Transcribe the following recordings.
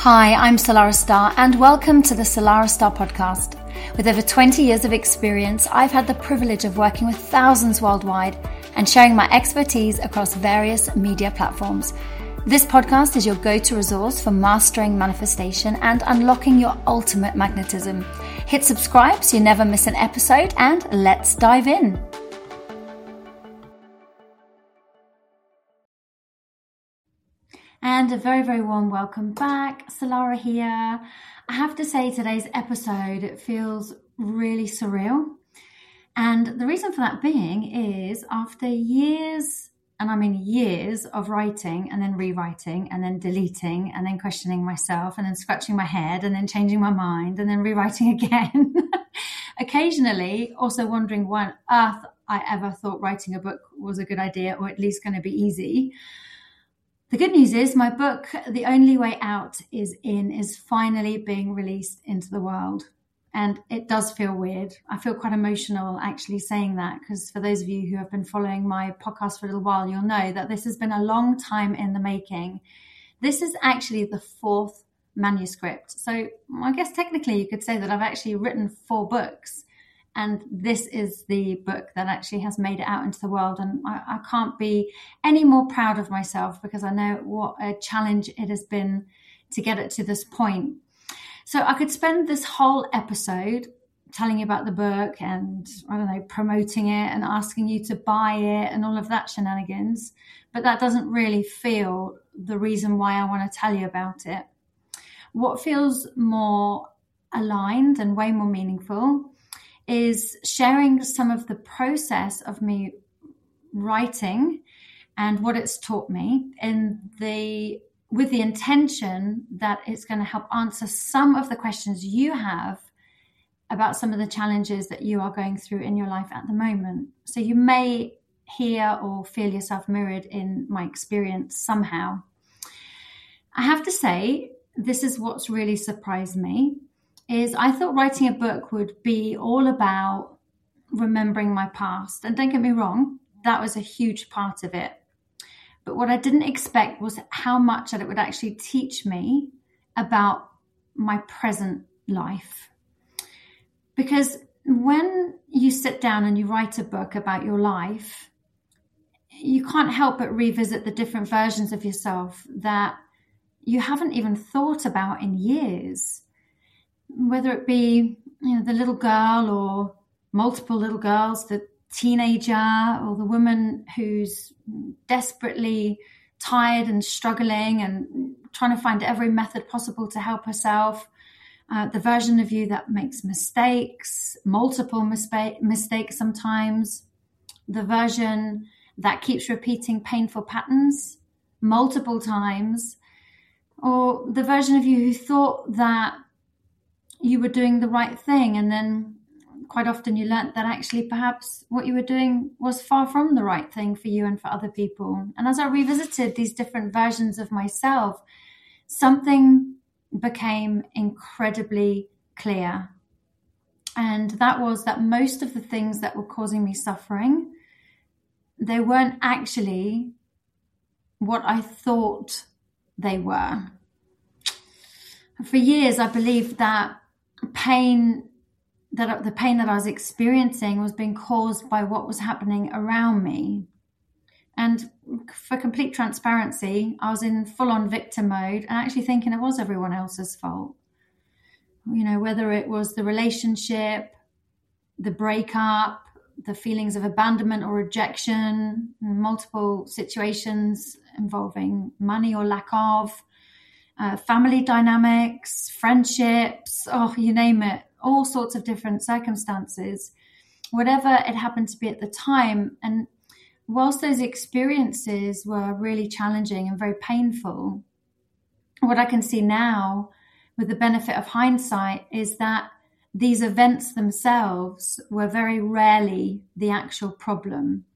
Hi, I'm Solara Star and welcome to the Solara Star podcast. With over 20 years of experience, I've had the privilege of working with thousands worldwide and sharing my expertise across various media platforms. This podcast is your go-to resource for mastering manifestation and unlocking your ultimate magnetism. Hit subscribe so you never miss an episode, and let's dive in. And a very, very warm welcome back. Solara here. I have to say today's episode feels really surreal. And the reason for that being is after years, and I mean years of writing and then rewriting and then deleting and then questioning myself and then scratching my head and then changing my mind and then rewriting again. Occasionally also wondering why on earth I ever thought writing a book was a good idea or at least going to be easy. The good news is my book, The Only Way Out is finally being released into the world. And it does feel weird. I feel quite emotional actually saying that, because for those of you who have been following my podcast for a little while, you'll know that this has been a long time in the making. This is actually the fourth manuscript. So I guess technically you could say that I've actually written 4 books. And this is the book that actually has made it out into the world. And I can't be any more proud of myself because I know what a challenge it has been to get it to this point. So I could spend this whole episode telling you about the book and, I don't know, promoting it and asking you to buy it and all of that shenanigans. But that doesn't really feel the reason why I want to tell you about it. What feels more aligned and way more meaningful is sharing some of the process of me writing and what it's taught me with the intention that it's going to help answer some of the questions you have about some of the challenges that you are going through in your life at the moment. So you may hear or feel yourself mirrored in my experience somehow. I have to say, this is what's really surprised me. Is I thought writing a book would be all about remembering my past. And don't get me wrong, that was a huge part of it. But what I didn't expect was how much that it would actually teach me about my present life. Because when you sit down and you write a book about your life, you can't help but revisit the different versions of yourself that you haven't even thought about in years. Whether it be, the little girl or multiple little girls, the teenager or the woman who's desperately tired and struggling and trying to find every method possible to help herself, the version of you that makes mistakes, multiple mistakes sometimes, the version that keeps repeating painful patterns multiple times, or the version of you who thought that you were doing the right thing, and then quite often you learnt that actually perhaps what you were doing was far from the right thing for you and for other people. And as I revisited these different versions of myself, something became incredibly clear. And that was that most of the things that were causing me suffering, they weren't actually what I thought they were. For years, I believed that the pain that I was experiencing was being caused by what was happening around me. And for complete transparency, I was in full-on victim mode and actually thinking it was everyone else's fault. Whether it was the relationship, the breakup, the feelings of abandonment or rejection, multiple situations involving money or lack of, family dynamics, friendships, you name it, all sorts of different circumstances, whatever it happened to be at the time. And whilst those experiences were really challenging and very painful, what I can see now with the benefit of hindsight is that these events themselves were very rarely the actual problem.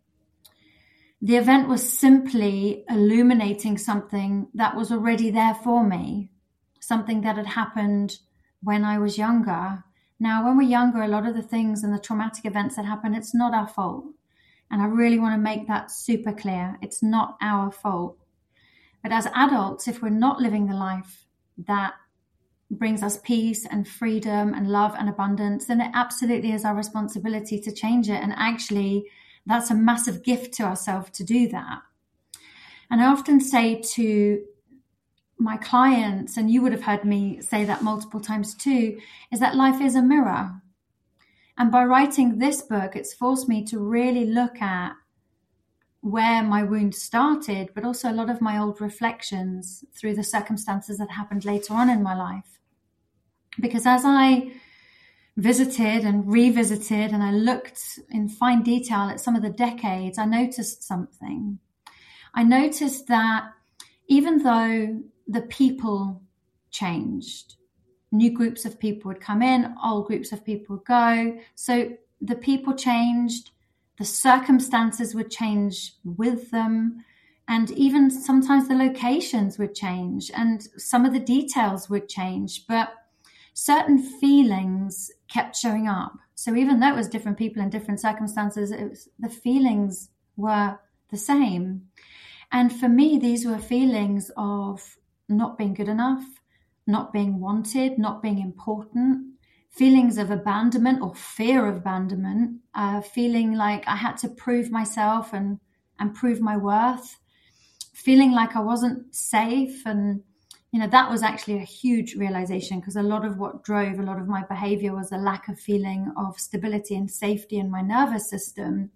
The event was simply illuminating something that was already there for me, something that had happened when I was younger. Now, when we're younger, a lot of the things and the traumatic events that happen, it's not our fault. And I really want to make that super clear. It's not our fault. But as adults, if we're not living the life that brings us peace and freedom and love and abundance, then it absolutely is our responsibility to change it. And actually, that's a massive gift to ourselves to do that. And I often say to my clients, and you would have heard me say that multiple times too, is that life is a mirror. And by writing this book, it's forced me to really look at where my wound started, but also a lot of my old reflections through the circumstances that happened later on in my life. Because as I visited and revisited and I looked in fine detail at some of the decades, I noticed something. I noticed that even though the people changed, new groups of people would come in, old groups of people would go. So the people changed, the circumstances would change with them, and even sometimes the locations would change and some of the details would change, but certain feelings kept showing up. So even though it was different people in different circumstances, the feelings were the same. And for me, these were feelings of not being good enough, not being wanted, not being important, feelings of abandonment or fear of abandonment, feeling like I had to prove myself and prove my worth, feeling like I wasn't safe. And, that was actually a huge realization, because a lot of what drove a lot of my behavior was a lack of feeling of stability and safety in my nervous system.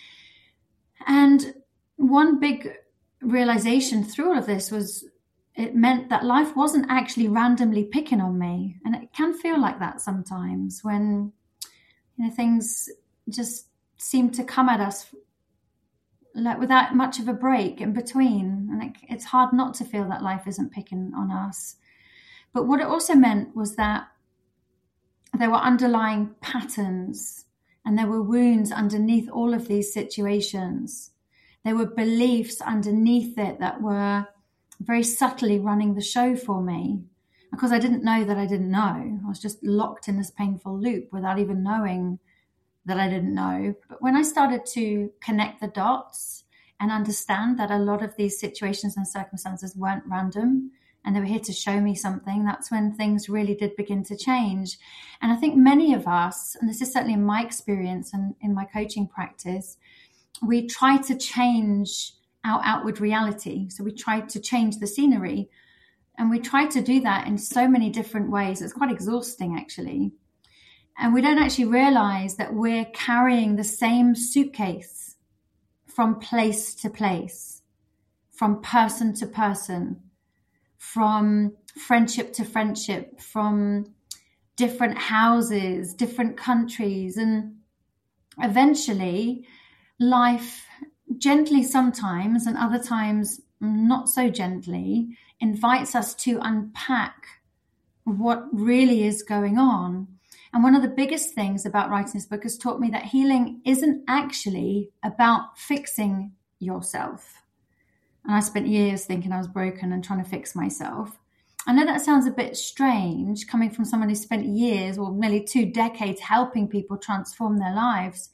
And one big realization through all of this was it meant that life wasn't actually randomly picking on me. And it can feel like that sometimes when things just seem to come at us like without much of a break in between. And it's hard not to feel that life isn't picking on us. But what it also meant was that there were underlying patterns and there were wounds underneath all of these situations. There were beliefs underneath it that were very subtly running the show for me, because I didn't know that I didn't know. I was just locked in this painful loop without even knowing that I didn't know. But when I started to connect the dots and understand that a lot of these situations and circumstances weren't random and they were here to show me something, that's when things really did begin to change. And I think many of us, and this is certainly in my experience and in my coaching practice, we try to change our outward reality. So we try to change the scenery, and we try to do that in so many different ways. It's quite exhausting, actually. And we don't actually realize that we're carrying the same suitcase from place to place, from person to person, from friendship to friendship, from different houses, different countries. And eventually life gently sometimes, and other times not so gently, invites us to unpack what really is going on. And one of the biggest things about writing this book has taught me that healing isn't actually about fixing yourself. And I spent years thinking I was broken and trying to fix myself. I know that sounds a bit strange coming from someone who spent years or nearly 2 decades helping people transform their lives.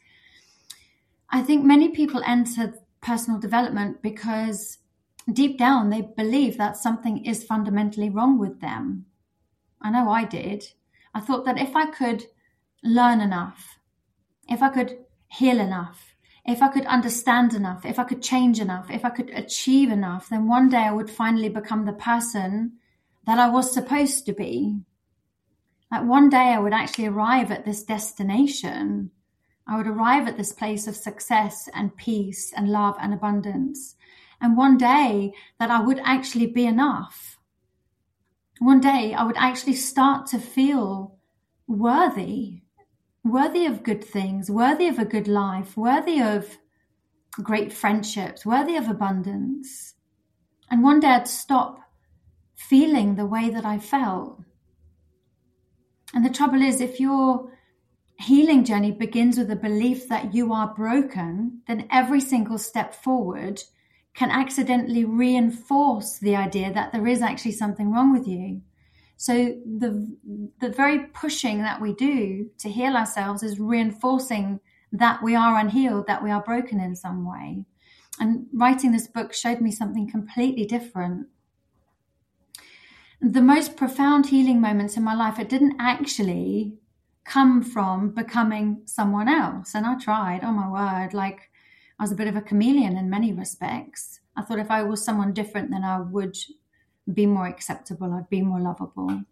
I think many people enter personal development because deep down they believe that something is fundamentally wrong with them. I know I did. I thought that if I could learn enough, if I could heal enough, if I could understand enough, if I could change enough, if I could achieve enough, then one day I would finally become the person that I was supposed to be. Like one day I would actually arrive at this destination. I would arrive at this place of success and peace and love and abundance. And one day that I would actually be enough. One day I would actually start to feel worthy of good things, worthy of a good life, worthy of great friendships, worthy of abundance. And one day I'd stop feeling the way that I felt. And the trouble is, if your healing journey begins with a belief that you are broken, then every single step forward can accidentally reinforce the idea that there is actually something wrong with you. So the very pushing that we do to heal ourselves is reinforcing that we are unhealed, that we are broken in some way. And writing this book showed me something completely different. the most profound healing moments in my life, it didn't actually come from becoming someone else. And I tried, oh my word, like I was a bit of a chameleon in many respects. I thought if I was someone different, then I would be more acceptable, I'd be more lovable.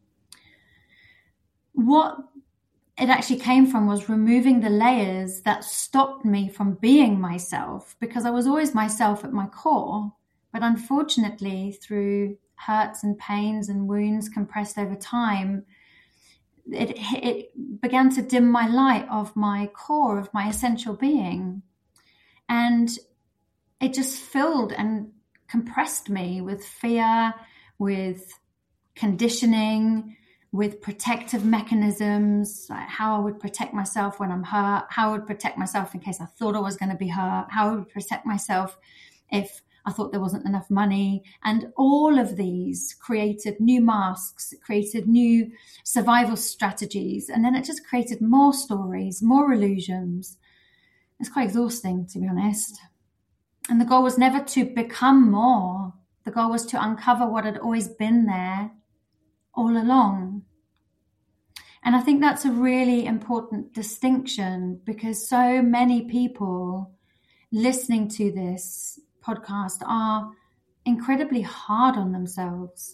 What it actually came from was removing the layers that stopped me from being myself, because I was always myself at my core. But unfortunately, through hurts and pains and wounds compressed over time, it began to dim my light of my core, of my essential being. And it just filled and compressed me with fear, with conditioning, with protective mechanisms, like how I would protect myself when I'm hurt, how I would protect myself in case I thought I was going to be hurt, how I would protect myself if I thought there wasn't enough money. And all of these created new masks, created new survival strategies. And then it just created more stories, more illusions. It's quite exhausting, to be honest. And the goal was never to become more. The goal was to uncover what had always been there all along. And I think that's a really important distinction, because so many people listening to this podcast are incredibly hard on themselves.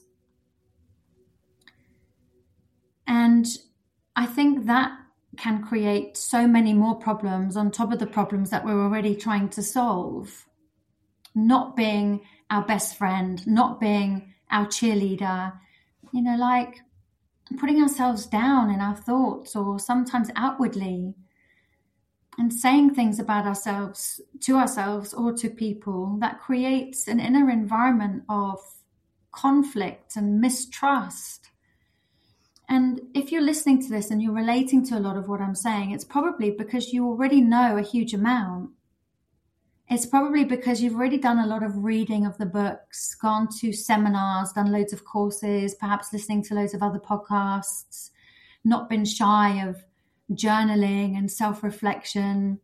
And I think that can create so many more problems on top of the problems that we're already trying to solve. Not being our best friend, not being our cheerleader, like putting ourselves down in our thoughts, or sometimes outwardly, and saying things about ourselves to ourselves or to people that creates an inner environment of conflict and mistrust. And if you're listening to this and you're relating to a lot of what I'm saying, it's probably because you already know a huge amount. It's probably because you've already done a lot of reading of the books, gone to seminars, done loads of courses, perhaps listening to loads of other podcasts, not been shy of journaling and self-reflection.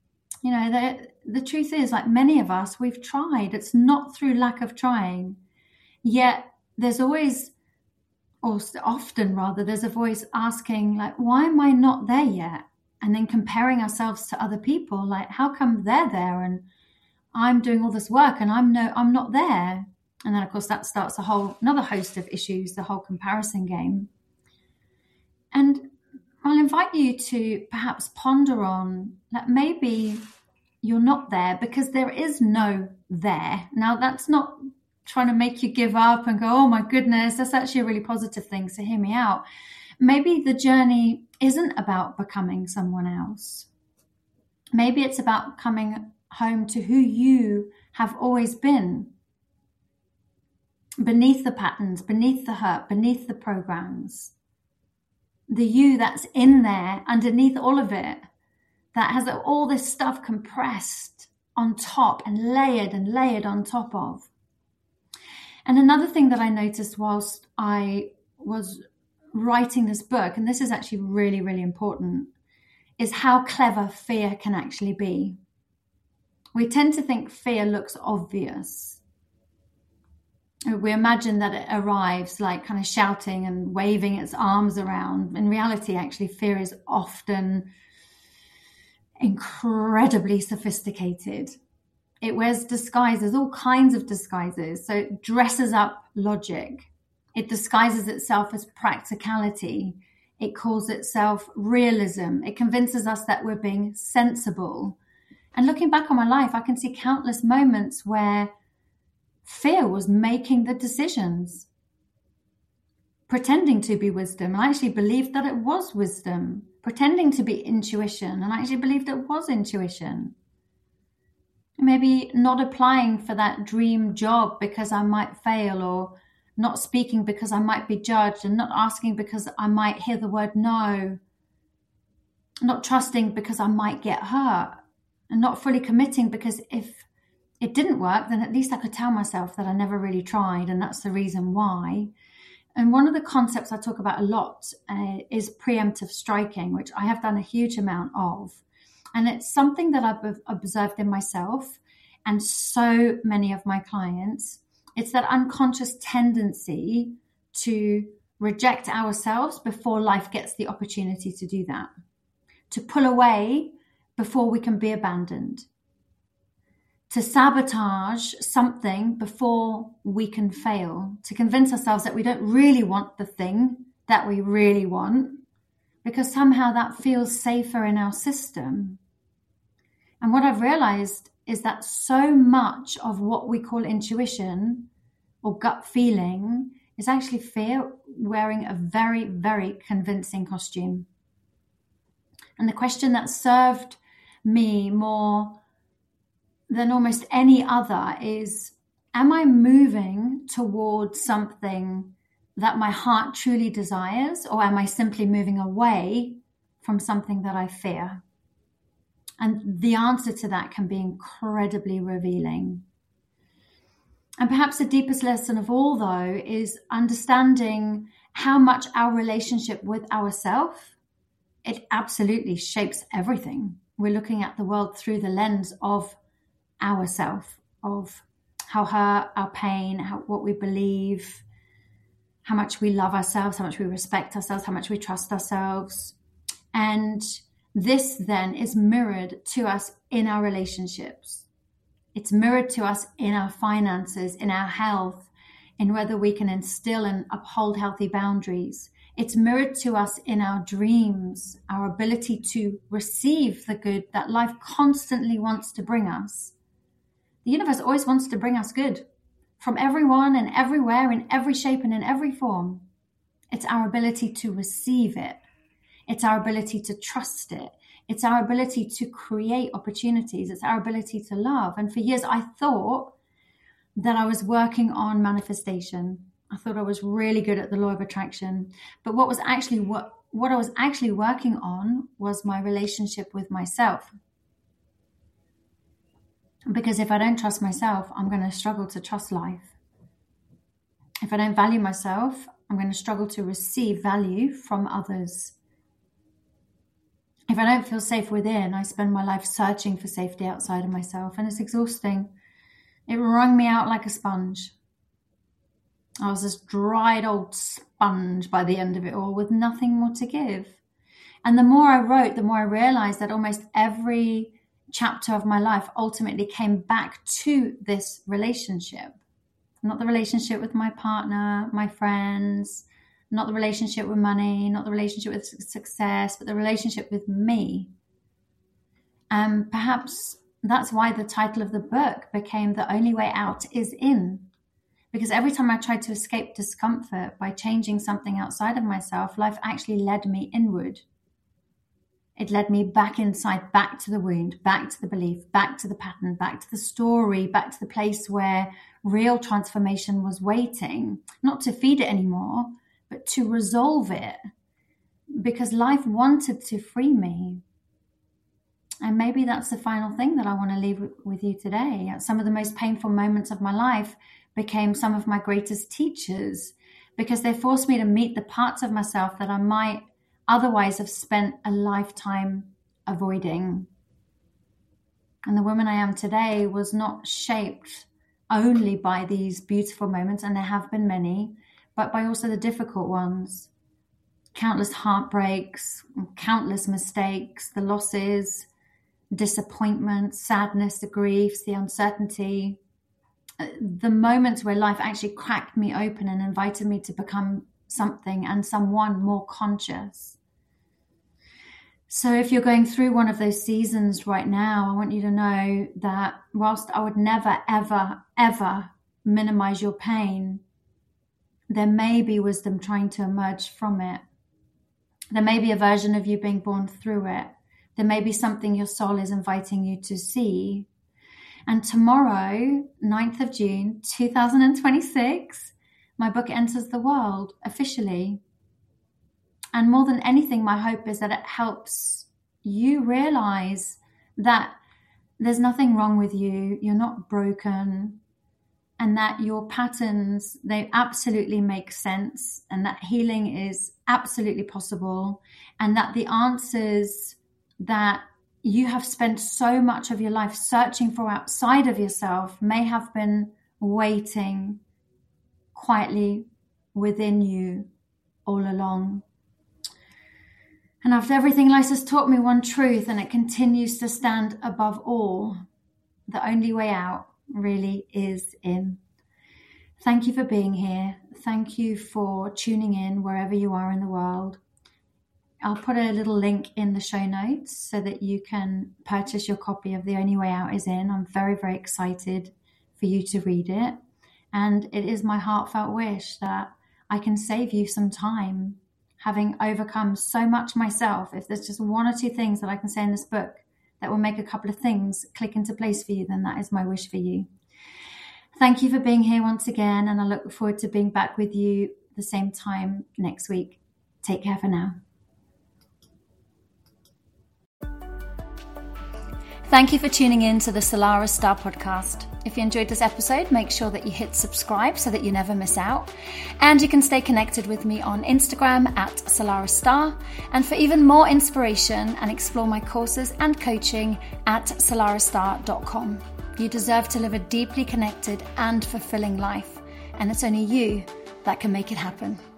The truth is, like many of us, we've tried. It's not through lack of trying. Yet there's always, or often rather, there's a voice asking, like, why am I not there yet? And then comparing ourselves to other people, like, how come they're there and I'm doing all this work and I'm not there? And then, of course, that starts another host of issues, the whole comparison game. And I'll invite you to perhaps ponder on that maybe you're not there because there is no there. Now, that's not trying to make you give up and go, oh my goodness, that's actually a really positive thing, so hear me out. Maybe the journey isn't about becoming someone else. Maybe it's about coming home to who you have always been. Beneath the patterns, beneath the hurt, beneath the programs. The you that's in there, underneath all of it, that has all this stuff compressed on top and layered on top of. And another thing that I noticed whilst I was writing this book, and this is actually really, really important, is how clever fear can actually be. We tend to think fear looks obvious. We imagine that it arrives like kind of shouting and waving its arms around. In reality, actually, fear is often incredibly sophisticated. It wears disguises, all kinds of disguises. So it dresses up logic. It disguises itself as practicality. It calls itself realism. It convinces us that we're being sensible. And looking back on my life, I can see countless moments where fear was making the decisions, pretending to be wisdom. I actually believed that it was wisdom, pretending to be intuition, and I actually believed it was intuition. Maybe not applying for that dream job because I might fail, or not speaking because I might be judged, and not asking because I might hear the word no, not trusting because I might get hurt, and not fully committing because if it didn't work, then at least I could tell myself that I never really tried, and that's the reason why. And one of the concepts I talk about a lot is preemptive striking, which I have done a huge amount of. And it's something that I've observed in myself and so many of my clients. It's that unconscious tendency to reject ourselves before life gets the opportunity to do that, to pull away before we can be abandoned, to sabotage something before we can fail, to convince ourselves that we don't really want the thing that we really want, because somehow that feels safer in our system. And what I've realized is that so much of what we call intuition or gut feeling is actually fear wearing a very, very convincing costume. And the question that served me more than almost any other is, am I moving towards something that my heart truly desires, or am I simply moving away from something that I fear? And the answer to that can be incredibly revealing. And perhaps the deepest lesson of all, though, is understanding how much our relationship with ourselves, it absolutely shapes everything. We're looking at the world through the lens of ourself, of how hurt, our pain, what we believe, how much we love ourselves, how much we respect ourselves, how much we trust ourselves. And this then is mirrored to us in our relationships. It's mirrored to us in our finances, in our health, in whether we can instill and uphold healthy boundaries. It's mirrored to us in our dreams, our ability to receive the good that life constantly wants to bring us. The universe always wants to bring us good from everyone and everywhere, in every shape and in every form. It's our ability to receive it. It's our ability to trust it. It's our ability to create opportunities. It's our ability to love. And for years, I thought that I was working on manifestation. I thought I was really good at the law of attraction. But what I was actually working on was my relationship with myself. Because if I don't trust myself, I'm going to struggle to trust life. If I don't value myself, I'm going to struggle to receive value from others. If I don't feel safe within, I spend my life searching for safety outside of myself, and it's exhausting. It wrung me out like a sponge. I was this dried old sponge by the end of it all, with nothing more to give. And the more I wrote, the more I realized that almost every chapter of my life ultimately came back to this relationship. Not the relationship with my partner, my friends, not the relationship with money, not the relationship with success, but the relationship with me. And perhaps that's why the title of the book became The Only Way Out is In. Because every time I tried to escape discomfort by changing something outside of myself, life actually led me inward. It led me back inside, back to the wound, back to the belief, back to the pattern, back to the story, back to the place where real transformation was waiting, not to feed it anymore, but to resolve it, because life wanted to free me. And maybe that's the final thing that I want to leave with you today. Some of the most painful moments of my life became some of my greatest teachers, because they forced me to meet the parts of myself that I might otherwise have spent a lifetime avoiding. And the woman I am today was not shaped only by these beautiful moments, and there have been many, but by also the difficult ones. Countless heartbreaks, countless mistakes, the losses, disappointment, sadness, the griefs, the uncertainty, the moments where life actually cracked me open and invited me to become something and someone more conscious. So if you're going through one of those seasons right now, I want you to know that whilst I would never, ever, ever minimize your pain, there may be wisdom trying to emerge from it. There may be a version of you being born through it. There may be something your soul is inviting you to see. And tomorrow, 9th of June, 2026, my book enters the world officially. And more than anything, my hope is that it helps you realize that there's nothing wrong with you. You're not broken. And that your patterns, they absolutely make sense, and that healing is absolutely possible, and that the answers that you have spent so much of your life searching for outside of yourself may have been waiting quietly within you all along. And after everything life has taught me one truth, and it continues to stand above all, the only way out really is in. Thank you for being here. Thank you for tuning in wherever you are in the world. I'll put a little link in the show notes so that you can purchase your copy of The Only Way Out Is In. I'm very, very excited for you to read it. And it is my heartfelt wish that I can save you some time, having overcome so much myself. If there's just one or two things that I can say in this book that will make a couple of things click into place for you, then that is my wish for you. Thank you for being here once again, and I look forward to being back with you the same time next week. Take care for now. Thank you for tuning in to the Solara Star podcast. If you enjoyed this episode, make sure that you hit subscribe so that you never miss out. And you can stay connected with me on Instagram at Solara Star. And for even more inspiration and explore my courses and coaching at solarastar.com. You deserve to live a deeply connected and fulfilling life. And it's only you that can make it happen.